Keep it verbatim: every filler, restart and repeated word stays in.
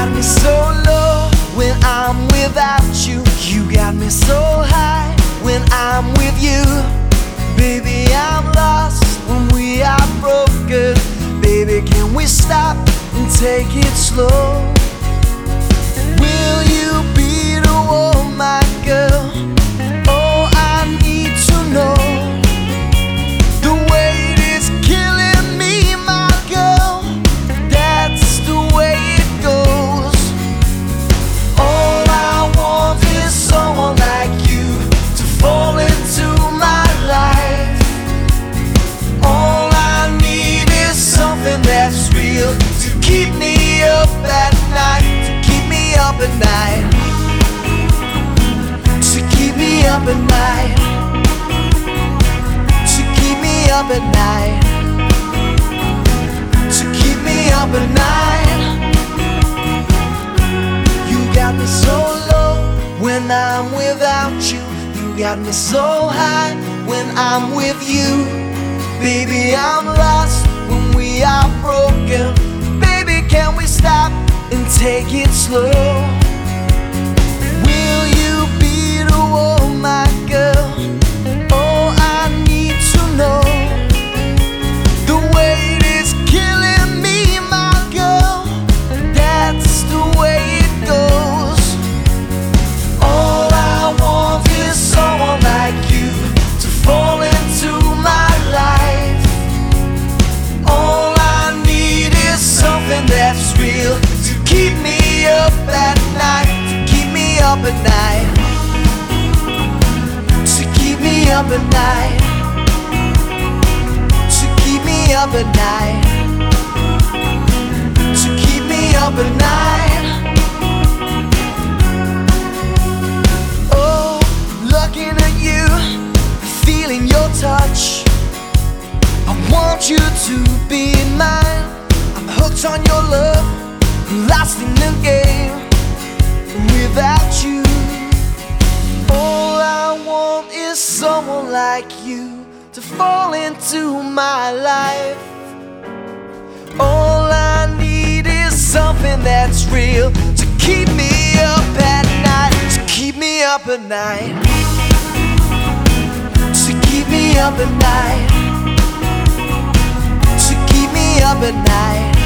got me so low when I'm without you. You got me so high when I'm with you. Baby, I'm lost when we are broken. Baby, can we stop and take it slow? Will you be the one, my girl? Oh, I need to know. The weight is killing me, my girl. That's the way it goes. All I want is someone like you to fall into my life. All I need is something that's real to keep me up at night, to keep me up at night, to keep me up at night, to keep me up at night, to keep me up at night. You got me so low when I'm without you. You got me so high when I'm with you. Baby, I'm lost when we are broken. Baby, can we stop and take it slow? Will you be the one, my girl? Oh, I need to know. The weight is killing me, my girl. That's the way it goes. All I want is someone like you to fall into my life. All I need is something that's real to keep me up at night, to keep me up at night, to keep me up at night, to keep me up at night, to keep me up at night. Oh, looking at you, feeling your touch. I want you to be mine. I'm hooked on your love, lost in the game without you. All I want is someone like you to fall into my life. All I need is something that's real to keep me up at night, to keep me up at night, to keep me up at night, to keep me up at night.